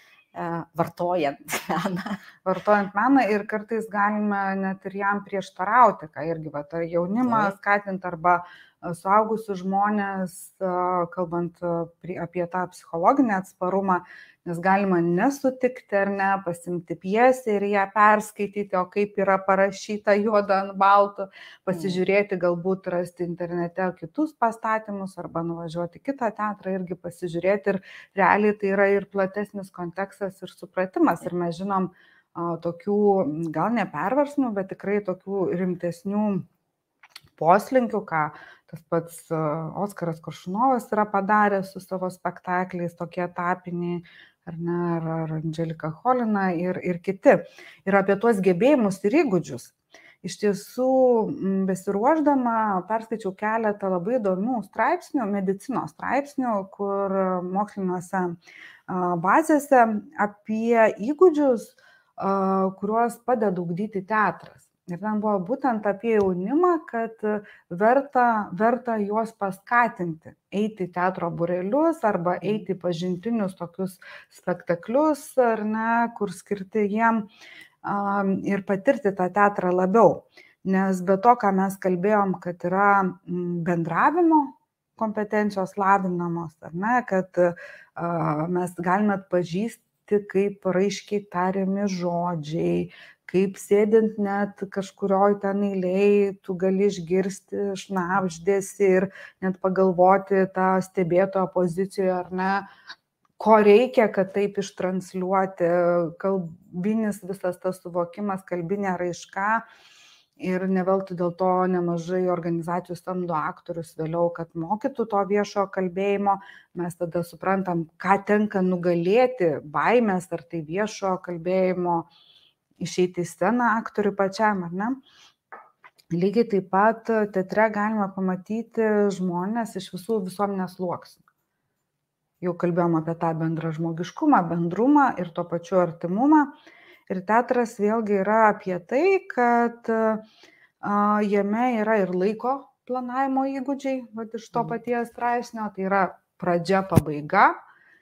vartojant meną. Vartojant meną ir kartais galime net ir jam prieštarauti, ką irgi ar jaunimą skatinti arba suaugusius žmonės, kalbant apie tą psichologinį atsparumą, nes galima nesutikti ar ne, pasimti pjesę ir ją perskaityti, o kaip yra parašyta juoda ant balto, pasižiūrėti, galbūt rasti internete kitus pastatymus arba nuvažiuoti kitą teatrą irgi pasižiūrėti ir realiai tai yra ir platesnis kontekstas ir supratimas ir mes žinom tokių gal ne perversmų, bet tikrai tokių rimtesnių poslinkių, ką tas pats Oskaras Koršunovas yra padaręs su savo spektakliais, tokie etapiniai, ar ne, ar Andželika Cholina ir kiti. Ir apie tuos gebėjimus ir įgūdžius. Iš tiesų, besiruošdama, perskaičiau keletą labai įdomių straipsnių, medicinos straipsnių, kur moksliniuose bazėse apie įgūdžius, kuriuos padeda ugdyti teatras. Ir ten buvo būtent apie jaunimą, kad verta juos paskatinti, eiti į teatro būrelius arba eiti į pažintinius tokius spektaklius, ar ne, kur skirti jiem ir patirti tą teatrą labiau. Nes be to, ką mes kalbėjom, kad yra bendravimo kompetencijos lavinamos, ar ne, kad mes galime atpažįsti, kaip raiškiai tariami žodžiai, kaip sėdint net kažkurioj ten eilėj, tu gali išgirsti šnabždesį ir net pagalvoti tą stebėtojo pozicijoje, ar ne, ko reikia, kad taip ištransliuoti, kalbinis visas tas suvokimas, kalbinė raiška. Ir ne veltui dėl to nemažai organizacijų samdo aktorius vėliau, kad mokytų to viešo kalbėjimo. Mes tada suprantam, ką tenka nugalėti, baimės ar tai viešo kalbėjimo, išeiti į sceną aktoriui pačiam, ar ne? Lygiai taip pat teatre galima pamatyti žmonės iš visų visuomenės sluoksnių. Jau kalbėjom apie tą bendrą žmogiškumą, bendrumą ir tuo pačiu artimumą. Ir teatras vėlgi yra apie tai, kad jame yra ir laiko planavimo įgūdžiai, iš to paties straipsnio, tai yra pradžia, pabaiga.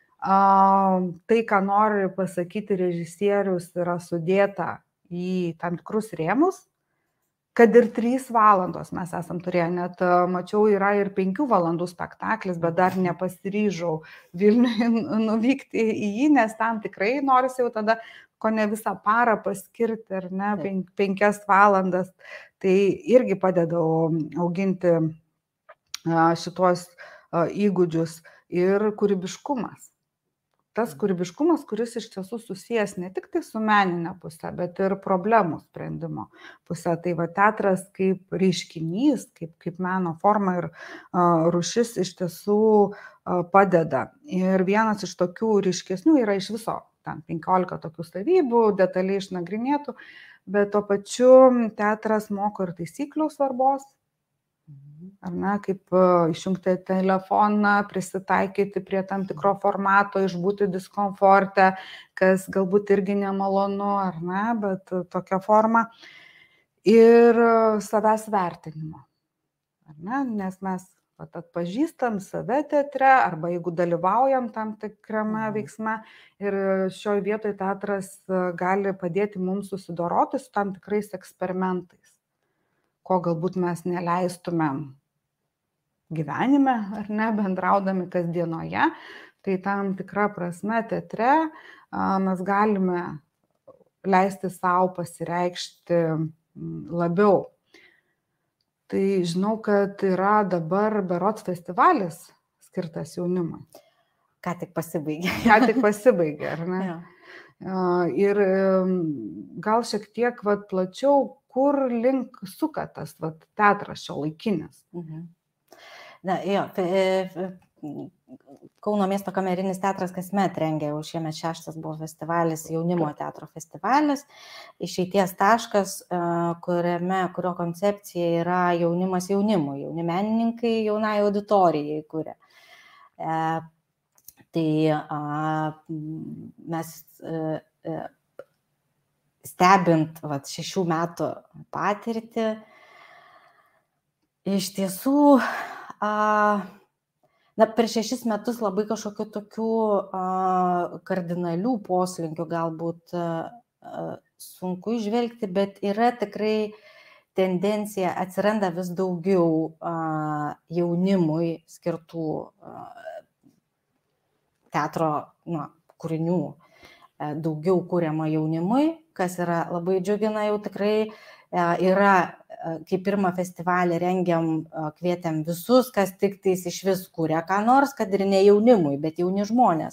Tai, ką nori pasakyti režisierius, yra sudėta į tam tikrus rėmus, kad ir 3 valandos mes esam turėję, net mačiau yra ir 5 valandų spektaklis, bet dar nepasiryžau Vilniuje nuvykti į jį, nes ten tikrai norisi jau tada ko ne visą parą paskirti, ar ne, 5 valandas. Tai irgi padeda auginti šituos įgūdžius. ir kūrybiškumas. Tas kūrybiškumas, kuris iš tiesų susijęs ne tik tai su meninė pusė, bet ir problemų sprendimo pusė. Tai va teatras kaip reiškinys, kaip meno forma ir rūšis iš tiesų padeda. Ir vienas iš tokių ryškesnių yra iš viso, ten 15 tokių savybių, detaliai išnagrinėtų, bet tuo pačiu teatras moko ir taisyklių svarbos. Ar ne, kaip išjungti telefoną, prisitaikyti prie tam tikro formato, išbūti diskomforte, kas galbūt irgi nemalonu, ar ne, bet tokia forma. Ir savęs vertinimo. Ar ne, nes mes atpažįstam save teatre, arba jeigu dalyvaujam tam tikrame veiksme, ir šioje vietoje teatras gali padėti mums susidoroti su tam tikrais eksperimentais, ko galbūt mes neleistumėm gyvenime, ar ne, bendraudami kasdienoje. Tai tam tikra prasme teatre mes galime leisti savo pasireikšti labiau. Tai žinau, kad yra dabar berods festivalis skirtas jaunimui. Ką tik pasibaigė. Ar ne? Ja. Ir gal šiek tiek plačiau, kur link suka tas teatras šiuolaikinis. Na, jo, Kauno miesto kamerinis teatras kasmet rengia, jau šiemet 6 buvo festivalis, jaunimo teatro festivalis, išeities taškas, kurio koncepcija yra jaunimas jaunimui, jauni menininkai jaunai auditorijai kuria. Tai mes stebint 6 metų patirtį, iš tiesų per 6 metus labai kažkokių tokių kardinalių poslinkių galbūt sunku įžvelgti, bet yra tikrai tendencija, atsiranda vis daugiau jaunimui skirtų teatro kūrinių, daugiau kuriama jaunimui, kas yra labai džiugina, jau tikrai yra, kai pirmą festivalį rengiam, kvietėm visus, kas tik tais iš vis kūrė ką nors, kad ir ne jaunimui, bet jauni žmonės.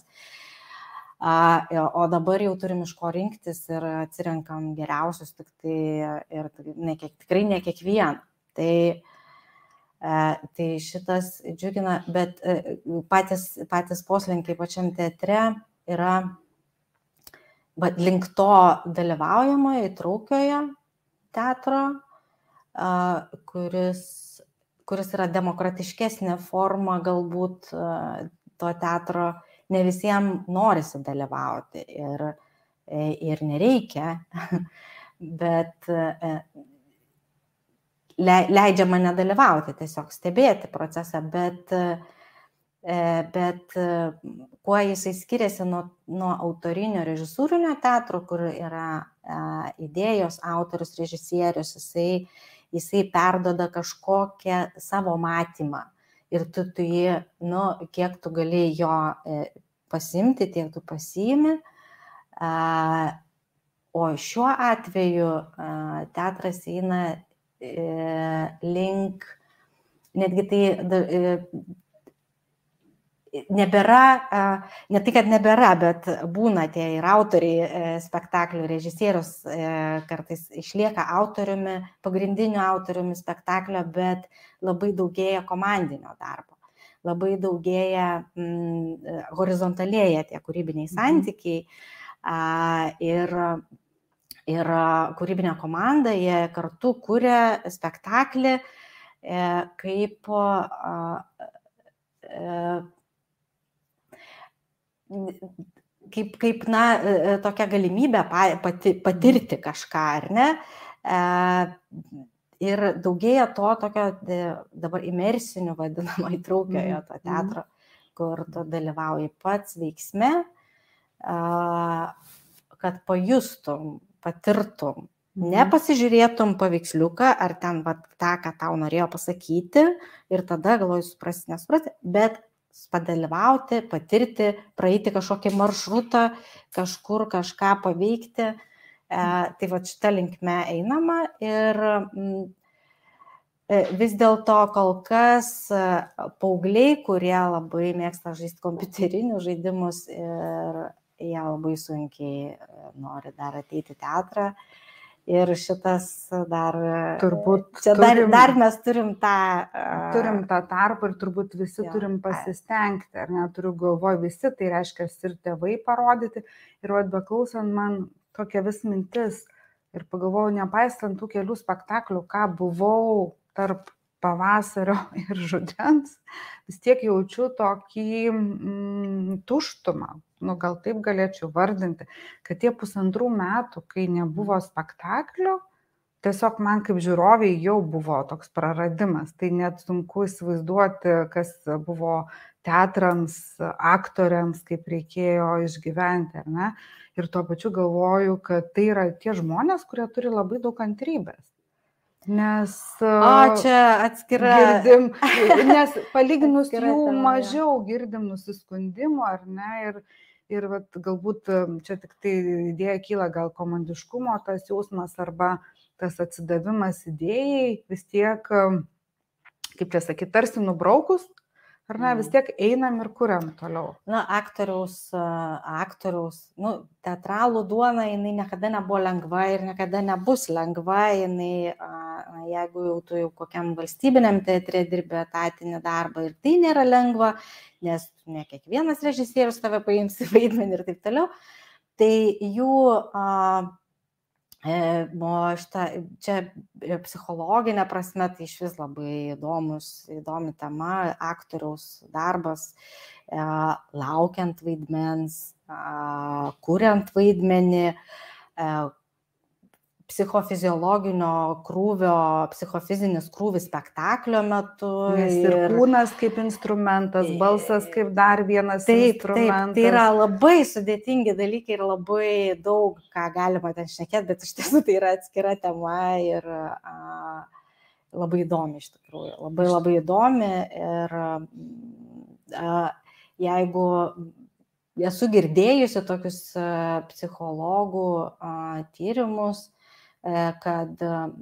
O dabar jau turim iš ko rinktis ir atsirenkam geriausius, tik tai ir tikrai ne kiekvieną. Tai šitas džiugina, bet patys poslinkiai pačiam teatre yra link to dalyvaujamojo, įtraukiojo teatro, kuris yra demokratiškesnė forma galbūt to teatro, ne visiems norisi dalyvauti ir nereikia, bet leidžiama nedalyvauti, tiesiog stebėti procesą, bet kuo jisai skiriasi nuo autorinio režisūrinio teatro, kur yra idėjos autorius, režisierius, jisai perduoda kažkokią savo matymą ir tu jį, kiek tu gali jo pasimti, tiek tu pasiimi. O šiuo atveju teatras eina link, netgi tai nebėra, ne tai, kad nebėra, bet būna tie ir autoriai spektaklių, režisierius kartais išlieka autoriumi, pagrindiniu autoriumi spektaklio, bet labai daugėja komandinio darbo, labai daugėja horizontalėja tie kūrybiniai santykiai ir kūrybinė komanda, jie kartu kuria spektaklį kaip tokia galimybė patirti kažką, ar ne? Ir daugėja to tokio dabar imersinių vadinamo įtraukiojo to teatro, kur tu dalyvauji pats veiksme, kad pajustum, patirtum, nepasižiūrėtum paveiksliuką, ar ten tą, ką tau norėjo pasakyti, ir tada galvoju suprasti, nesuprasti, bet padalyvauti, patirti, praeiti kažkokį maršrutą, kažkur kažką paveikti. Tai šitą linkme einama ir vis dėlto kol kas paaugliai, kurie labai mėgsta žaisti kompiuterinius žaidimus ir jie labai sunkiai nori dar ateiti į teatrą. Ir šitas dar, Turbūt čia dar mes turim tą tarpą ir turbūt visi turim pasistengti, ar neturiu galvoj visi, tai reiškia ir tėvai parodyti. Ir beklausant man tokia vis mintis ir pagalvojau, nepaisant tų kelių spektaklių, ką buvau tarp pavasario ir rudens, vis tiek jaučiu tokį tuštumą. Gal taip galėčiau vardinti, kad tie 1,5 metų, kai nebuvo spektaklio, tiesiog man kaip žiūroviai jau buvo toks praradimas. Tai net sunku įsivaizduoti, kas buvo teatrams, aktoriams, kaip reikėjo išgyventi, ar ne? Ir tuo pačiu galvoju, kad tai yra tie žmonės, kurie turi labai daug kantrybės. Nes čia atskira girdim, nes palyginus jų mažiau girdim nusiskundimų, ar ne? Ir galbūt čia tik tai idėja kyla, gal komandiškumo tas jausmas arba tas atsidavimas idėjai, vis tiek, kaip čia sakyti, tarsi nubraukus, ar ne, vis tiek einam ir kuriam toliau. Aktoriaus, teatralų duona, jinai niekada nebuvo lengva ir niekada nebus lengva, jinai, jeigu jau tu kokiam valstybiniam teatre dirbi etatinį darbą ir tai nėra lengva, nes ne kiekvienas režisierius tave paims į vaidmenį ir taip toliau, tai jų čia psichologinė prasme, tai iš vis labai įdomi tema, aktoriaus darbas, laukiant vaidmens, kuriant vaidmenį, psichofiziologinio krūvio, psichofizinis krūvis spektaklio metu. Nes ir kūnas kaip instrumentas, balsas kaip dar vienas instrumentas. Taip, tai yra labai sudėtingi dalykai ir labai daug, ką galima ten šnekėti, bet iš tiesų tai yra atskira tema ir labai įdomi iš tikrųjų. Labai įdomi ir jeigu esu girdėjusi tokius psichologų tyrimus, kad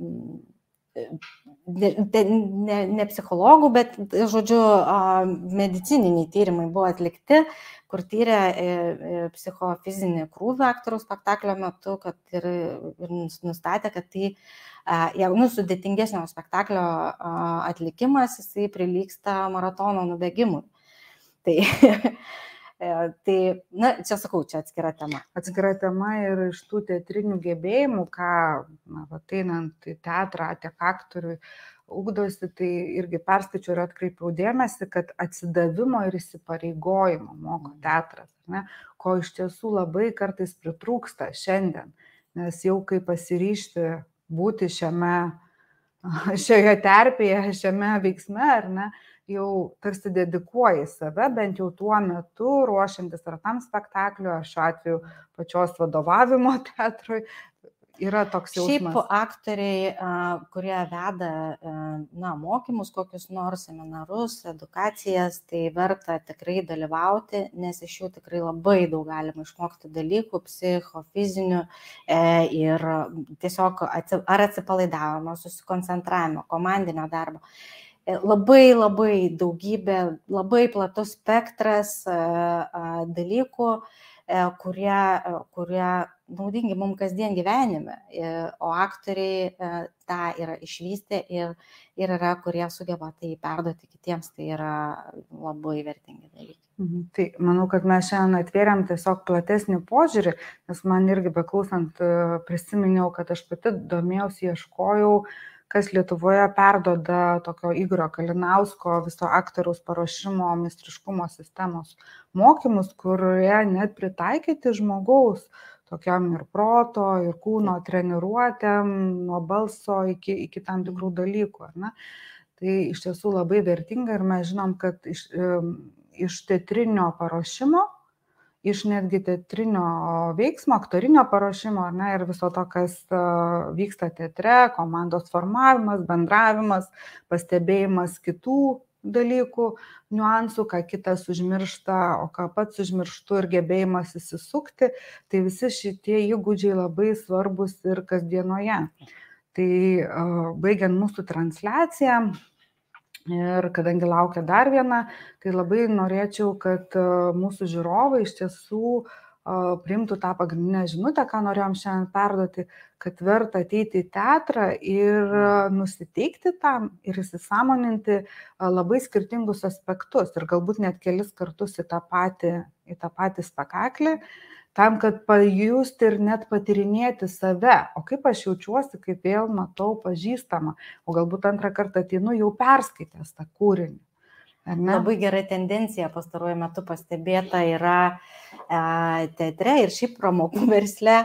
ne psichologų, bet, žodžiu, medicininiai tyrimai buvo atlikti, kur tyrė psichofizinį krūvį aktoriaus spektaklio metu, kad ir nustatė, kad tai sudėtingesnio spektaklio atlikimas, jisai prilygsta maratono nubėgimui. Tai, čia sakau, čia atskira tema. Atskira tema ir iš tų teatrinių gebėjimų, ką ateinant į teatrą, tiek aktoriui ugdosi, tai irgi perskaičiau ir atkreipiau dėmesį, kad atsidavimo ir įsipareigojimo moko teatras, ne? Ko iš tiesų labai kartais pritrūksta šiandien, nes jau kai pasiryžti būti šioje terpėje, šiame veiksme, ar ne, jau tarsi dedikuoji save, bent jau tuo metu, ruošiantis ar tam spektakliu, ar šiuo atveju pačios vadovavimo teatrui, yra toks jausmas. Šiaip aktoriai, kurie veda mokymus, kokius nors seminarus, edukacijas, tai verta tikrai dalyvauti, nes iš jų tikrai labai daug galima išmokti dalykų, psichofizinių ir tiesiog ar atsipalaidavimo, susikoncentravimo, komandinio darbo. Labai daugybė, labai platus spektras dalykų, kurie naudingi mums kasdien gyvenime, o aktoriai tą yra išvystę ir yra, kurie sugeba tai perduoti kitiems, tai yra labai vertingi dalykai. Tai manau, kad mes šiandien atvėrėm tiesiog platesnį požiūrį, nes man irgi beklausant prisiminiau, kad aš pati domėjausi, ieškojau, kas Lietuvoje perduoda tokio Igorio Kalinausko viso aktoriaus paruošimo meistriškumo sistemos mokymus, kurie net pritaikyti žmogaus tokiam ir proto, ir kūno treniruotėm, nuo balso iki tam tikrų dalykų. Ne? Tai iš tiesų labai vertinga ir mes žinom, kad iš teatrinio paruošimo, iš netgi teatrinio veiksmo, aktorinio paruošimo, ir viso to, kas vyksta teatre, komandos formavimas, bendravimas, pastebėjimas kitų dalykų, niuansų, ką kitas užmiršta, o ką pats užmirštu ir gebėjimas įsisukti, tai visi šitie įgūdžiai labai svarbus ir kasdienoje. Tai baigiant mūsų transliaciją ir kadangi laukia dar viena, tai labai norėčiau, kad mūsų žiūrovai iš tiesų priimtų tą pagrindinę žinutę, ką norėjom šiandien perduoti, kad verta ateiti į teatrą ir nusiteikti tam ir įsisąmoninti labai skirtingus aspektus ir galbūt net kelis kartus į tą patį spektaklį, tam, kad pajusti ir net patyrinėti save, o kaip aš jaučiuosi, kaip vėl matau pažįstamą, o galbūt antrą kartą ateinu jau perskaitęs tą kūrinį. Labai gera tendencija pastaruoju metu pastebėta yra teatre ir šiaip pramogų versle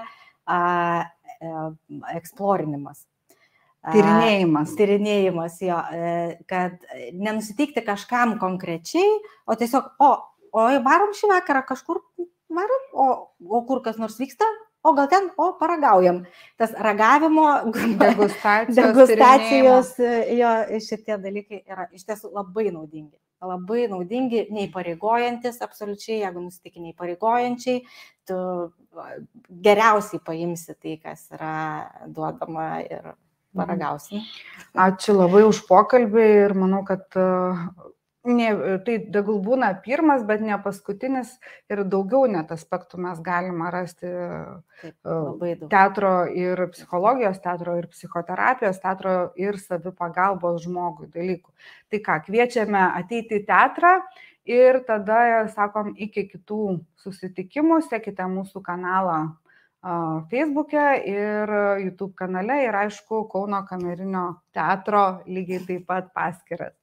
eksplorinimas. Tyrinėjimas, jo, kad nenusiteikti kažkam konkrečiai, o tiesiog, varom šį vakarą kažkur, varom, o kur kas nors vyksta, o gal ten, paragaujam. Tas ragavimo, degustacijos, jo, šitie dalykai yra iš tiesų labai naudingi. Labai naudingi, neįpareigojantis, absoliučiai, jeigu nusitiki neįpareigojančiai, tu geriausiai paimsi tai, kas yra duodama ir paragausi. Ačiū labai už pokalbį ir manau, kad tai tegul būna pirmas, bet ne paskutinis ir daugiau net aspektų mes galime rasti teatro ir psichologijos, teatro ir psichoterapijos, teatro ir savipagalbos žmogui dalykų. Tai ką, kviečiame ateiti į teatrą ir tada sakom iki kitų susitikimų, sekite mūsų kanalą Facebook'e ir YouTube kanale ir aišku Kauno kamerinio teatro lygiai taip pat paskyras.